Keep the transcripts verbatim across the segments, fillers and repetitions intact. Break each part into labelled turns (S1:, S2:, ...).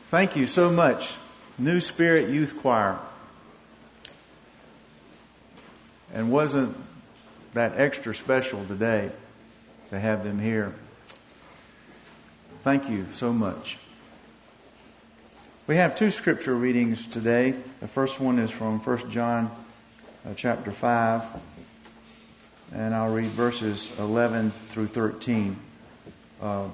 S1: Thank you so much, New Spirit Youth Choir. And wasn't that extra special today to have them here? Thank you so much. We have two scripture readings today. The first one is from First John uh, chapter five, and I'll read verses eleven through thirteen. Uh,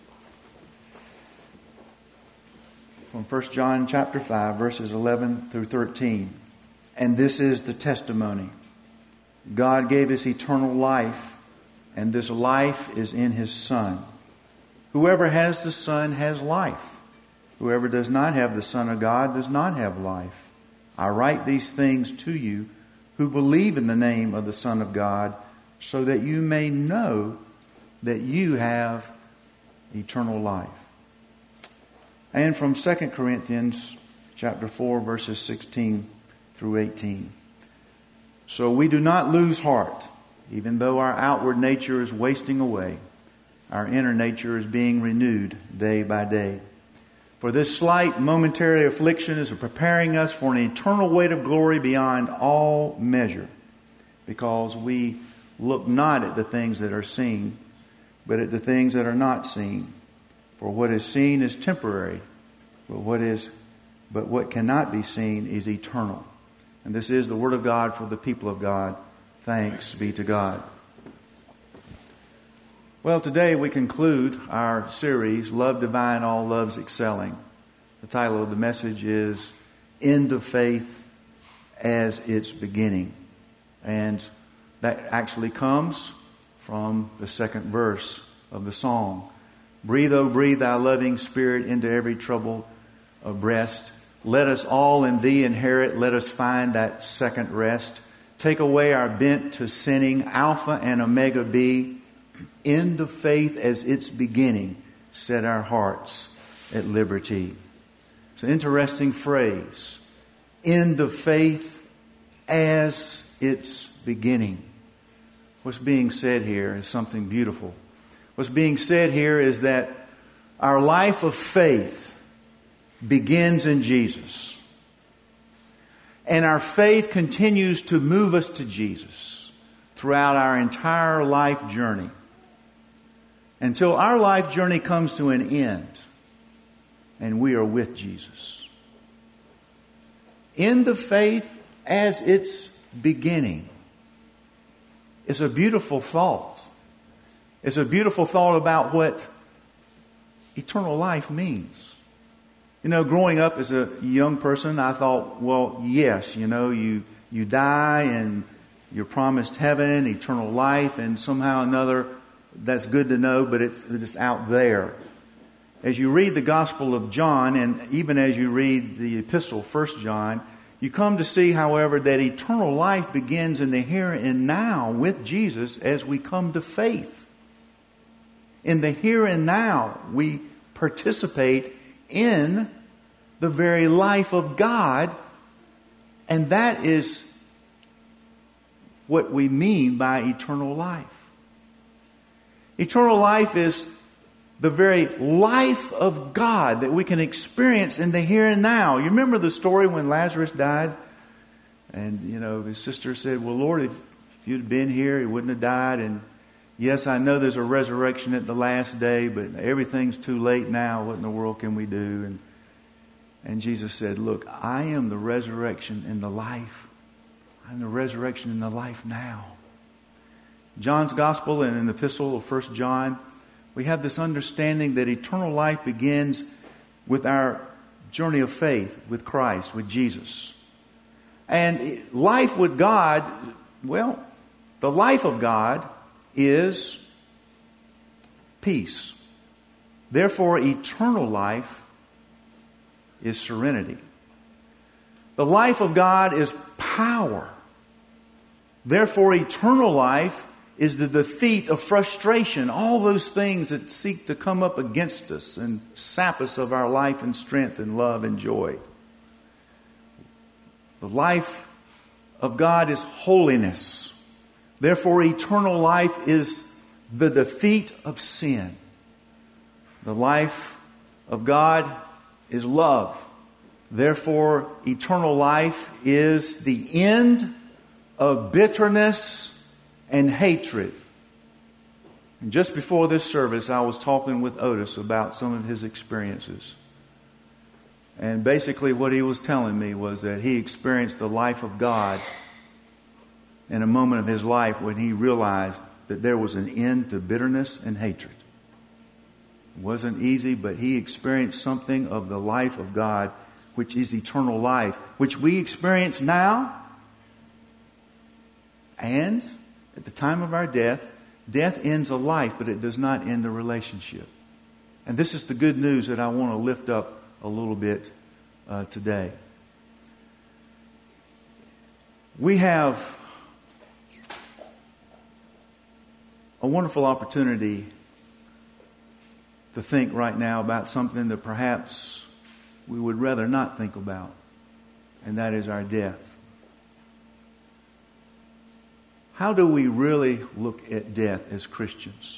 S1: from First John chapter five, verses eleven through thirteen. And this is the testimony. God gave us eternal life, and this life is in His Son. Whoever has the Son has life. Whoever does not have the Son of God does not have life. I write these things to you who believe in the name of the Son of God, so that you may know that you have eternal life. And from Second Corinthians chapter four, verses sixteen through eighteen. So we do not lose heart, even though our outward nature is wasting away. Our inner nature is being renewed day by day. For this slight momentary affliction is preparing us for an eternal weight of glory beyond all measure, because we look not at the things that are seen, but at the things that are not seen. For what is seen is temporary, but what is, but what cannot be seen is eternal. And this is the word of God for the people of God. Thanks be to God. Well, today we conclude our series, Love Divine, All Loves Excelling. The title of the message is End of Faith as Its Beginning. And that actually comes from the second verse of the song. Breathe, O breathe thy loving spirit into every troubled breast. Let us all in thee inherit. Let us find that second rest. Take away our bent to sinning. Alpha and Omega be. End of faith as its beginning. Set our hearts at liberty. It's an interesting phrase. End of faith as its beginning. What's being said here is something beautiful. What's being said here is that our life of faith begins in Jesus. And our faith continues to move us to Jesus throughout our entire life journey, until our life journey comes to an end and we are with Jesus. End of faith as its beginning. It's a beautiful thought. It's a beautiful thought about what eternal life means. You know, growing up as a young person, I thought, well, yes, you know, you, you die and you're promised heaven, eternal life, and somehow or another, that's good to know, but it's, it's out there. As you read the Gospel of John, and even as you read the epistle, First John, you come to see, however, that eternal life begins in the here and now with Jesus as we come to faith. In the here and now, we participate in the very life of God, and that is what we mean by eternal life. Eternal life is the very life of God that we can experience in the here and now. You remember the story when Lazarus died? And, you know, his sister said, well, Lord, if, if you'd been here, he wouldn't have died. And yes, I know there's a resurrection at the last day, but everything's too late now. What in the world can we do? And, and Jesus said, look, I am the resurrection and the life. I'm the resurrection and the life now. John's Gospel and in the epistle of First John, we have this understanding that eternal life begins with our journey of faith with Christ, with Jesus. And life with God, well, the life of God is peace. Therefore, eternal life is serenity. The life of God is power. Therefore, eternal life is the defeat of frustration, all those things that seek to come up against us and sap us of our life and strength and love and joy. The life of God is holiness. Therefore, eternal life is the defeat of sin. The life of God is love. Therefore, eternal life is the end of bitterness and hatred. And just before this service, I was talking with Otis about some of his experiences. And basically what he was telling me was that he experienced the life of God in a moment of his life when he realized that there was an end to bitterness and hatred. It wasn't easy, but he experienced something of the life of God, which is eternal life, which we experience now. And at the time of our death, death ends a life, but it does not end a relationship. And this is the good news that I want to lift up a little bit uh, today. We have a wonderful opportunity to think right now about something that perhaps we would rather not think about, and that is our death. How do we really look at death as Christians?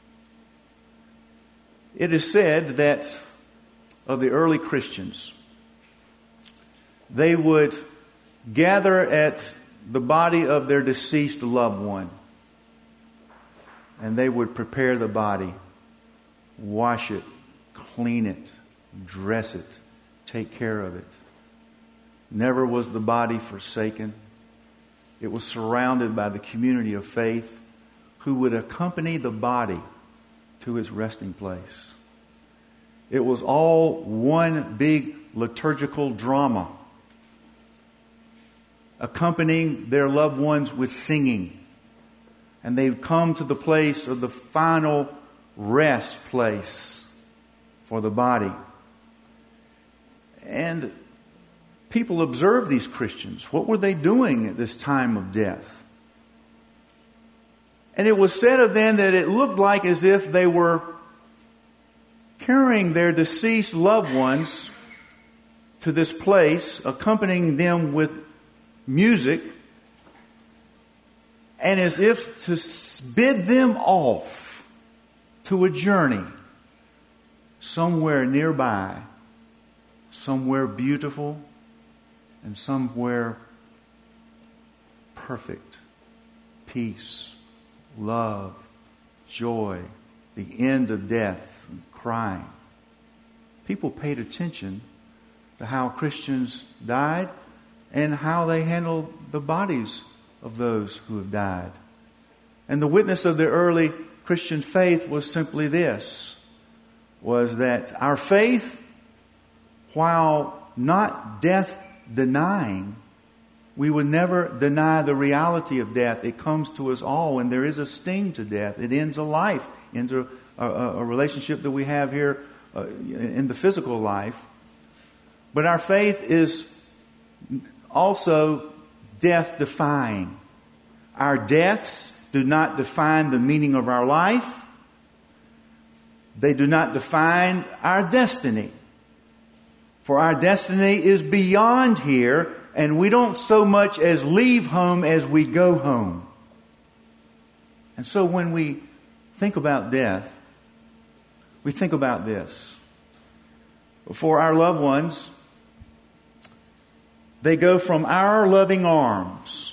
S1: It is said that of the early Christians, they would gather at the body of their deceased loved one, and they would prepare the body, wash it, clean it, dress it, take care of it. Never was the body forsaken. It was surrounded by the community of faith who would accompany the body to its resting place. It was all one big liturgical drama, accompanying their loved ones with singing. And they'd come to the place of the final rest place for the body. And people observed these Christians. What were they doing at this time of death? And it was said of them that it looked like as if they were carrying their deceased loved ones to this place, accompanying them with music, and as if to bid them off to a journey somewhere nearby, somewhere beautiful, and somewhere perfect. Peace, love, joy, the end of death, and crying. People paid attention to how Christians died and how they handled the bodies of those who have died. And the witness of the early Christian faith was simply this, was that our faith, while not death denying, we would never deny the reality of death. It comes to us all, and there is a sting to death. It ends a life, ends a, a, a relationship that we have here uh, in the physical life. But our faith is also death-defying. Our deaths do not define the meaning of our life. They do not define our destiny. For our destiny is beyond here, and we don't so much as leave home as we go home. And so when we think about death, we think about this. For our loved ones, they go from our loving arms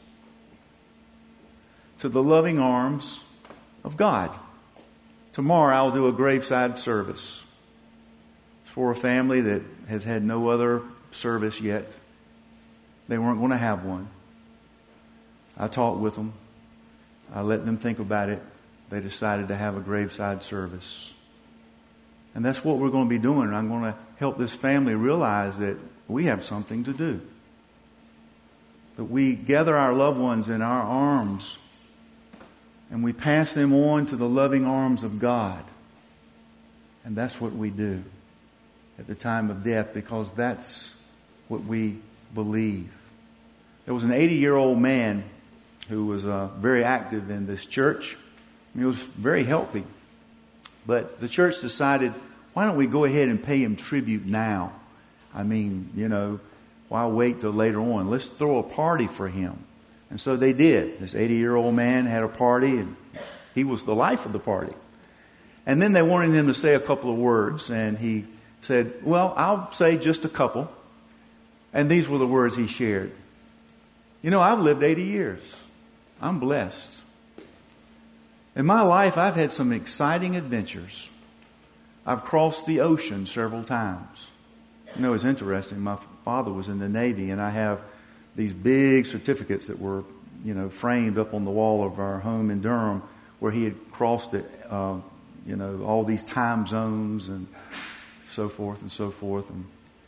S1: to the loving arms of God. Tomorrow I'll do a graveside service for a family that has had no other service yet. They weren't going to have one. I talked with them. I let them think about it. They decided to have a graveside service. And that's what we're going to be doing. I'm going to help this family realize that we have something to do. That we gather our loved ones in our arms and we pass them on to the loving arms of God. And that's what we do at the time of death, because that's what we believe. There was an eighty-year-old man who was uh, very active in this church. He was very healthy. But the church decided, why don't we go ahead and pay him tribute now? I mean, you know, why wait till later on? Let's throw a party for him. And so they did. This eighty-year-old man had a party, and he was the life of the party. And then they wanted him to say a couple of words, and he said, well, I'll say just a couple. And these were the words he shared. You know, I've lived eighty years. I'm blessed. In my life, I've had some exciting adventures. I've crossed the ocean several times. You know, it's interesting. My father was in the Navy, and I have these big certificates that were, you know, framed up on the wall of our home in Durham, where he had crossed it, uh, you know, all these time zones and so forth and so forth. And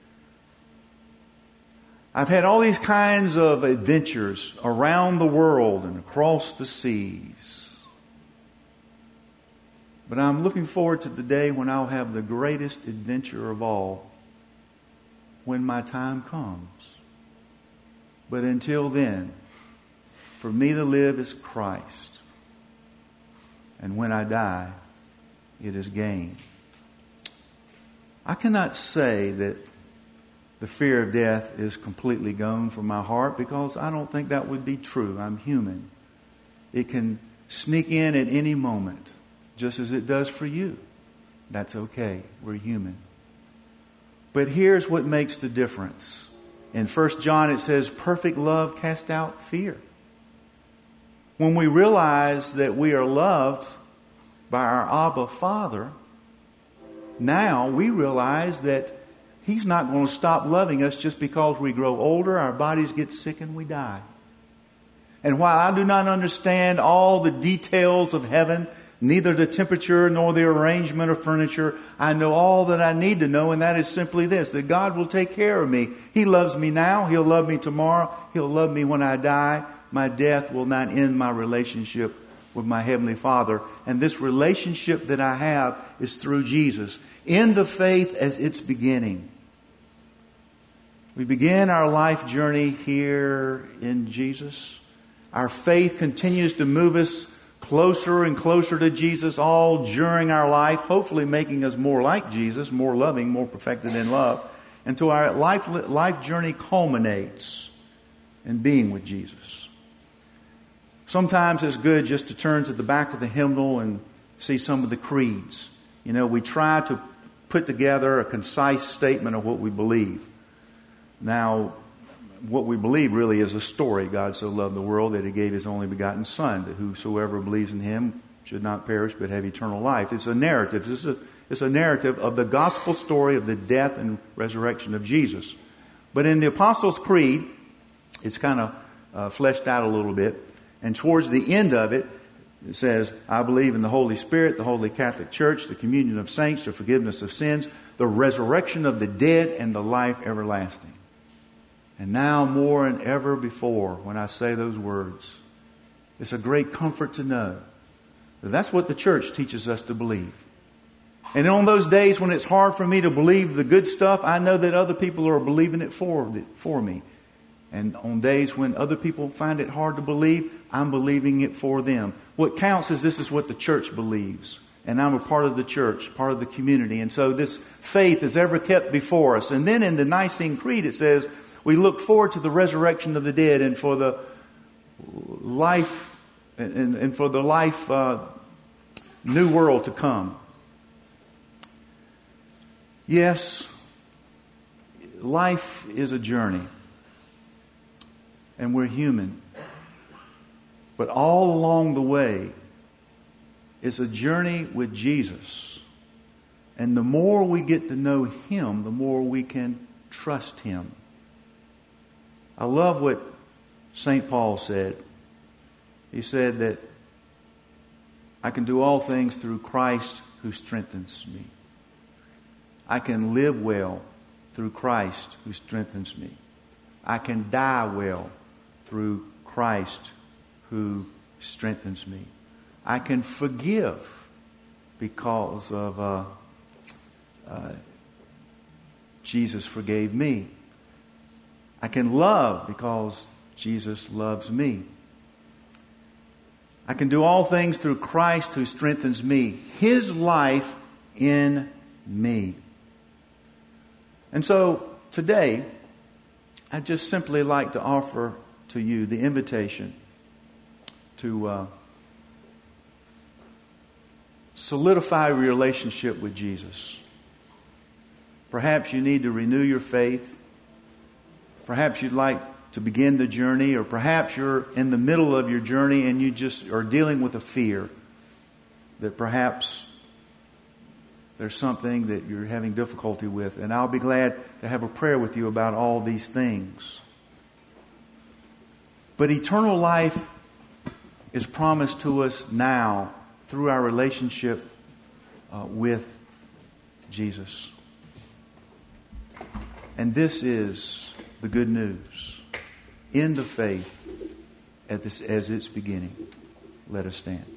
S1: I've had all these kinds of adventures around the world and across the seas. But I'm looking forward to the day when I'll have the greatest adventure of all, when my time comes. But until then, for me to live is Christ. And when I die, it is gain. I cannot say that the fear of death is completely gone from my heart, because I don't think that would be true. I'm human. It can sneak in at any moment, just as it does for you. That's okay. We're human. But here's what makes the difference. In First John it says, perfect love casts out fear. When we realize that we are loved by our Abba Father, now we realize that He's not going to stop loving us just because we grow older, our bodies get sick, and we die. And while I do not understand all the details of heaven, neither the temperature nor the arrangement of furniture, I know all that I need to know, and that is simply this, that God will take care of me. He loves me now. He'll love me tomorrow. He'll love me when I die. My death will not end my relationship with my Heavenly Father. And this relationship that I have is through Jesus. In the faith as its beginning. We begin our life journey here in Jesus. Our faith continues to move us closer and closer to Jesus all during our life, hopefully making us more like Jesus, more loving, more perfected in love, until our life, life journey culminates in being with Jesus. Sometimes it's good just to turn to the back of the hymnal and see some of the creeds. You know, we try to put together a concise statement of what we believe. Now, what we believe really is a story. God so loved the world that He gave His only begotten Son, that whosoever believes in Him should not perish but have eternal life. It's a narrative. It's a, it's a narrative of the gospel story of the death and resurrection of Jesus. But in the Apostles' Creed, it's kind of uh, fleshed out a little bit. And towards the end of it, it says, I believe in the Holy Spirit, the Holy Catholic Church, the communion of saints, the forgiveness of sins, the resurrection of the dead, and the life everlasting. And now more than ever before, when I say those words, it's a great comfort to know that that's what the church teaches us to believe. And on those days when it's hard for me to believe the good stuff, I know that other people are believing it for, for me. And on days when other people find it hard to believe, I'm believing it for them. What counts is this is what the church believes. And I'm a part of the church, part of the community. And so this faith is ever kept before us. And then in the Nicene Creed it says, we look forward to the resurrection of the dead and for the life and, and for the life uh, new world to come. Yes, life is a journey. And we're human. But all along the way, it's a journey with Jesus. And the more we get to know Him, the more we can trust Him. I love what Saint Paul said. He said that I can do all things through Christ who strengthens me. I can live well through Christ who strengthens me. I can die well through Christ who strengthens me. I can forgive because of uh, uh, Jesus forgave me. I can love because Jesus loves me. I can do all things through Christ who strengthens me. His life in me. And so today, I'd just simply like to offer to you the invitation to uh, solidify a relationship with Jesus. Perhaps you need to renew your faith. Perhaps you'd like to begin the journey, or perhaps you're in the middle of your journey and you just are dealing with a fear that perhaps there's something that you're having difficulty with. And I'll be glad to have a prayer with you about all these things. But eternal life is promised to us now through our relationship uh, with Jesus. And this is the good news. In the faith at this, as its beginning. Let us stand.